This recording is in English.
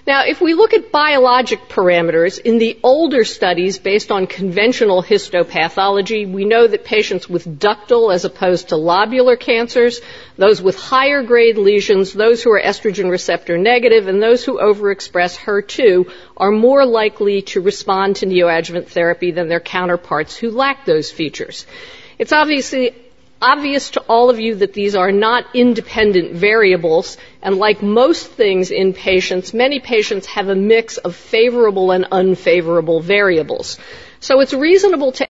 Now, if we look at biologic parameters, in the older studies based on conventional histopathology, we know that patients with ductal as opposed to lobular cancers, those with higher grade lesions, those who are estrogen receptor negative, and those who overexpress HER2 are more likely to respond to neoadjuvant therapy than their counterparts who lack those features. It's obvious to all of you that these are not independent variables, and like most things in patients, many patients have a mix of favorable and unfavorable variables. So it's reasonable to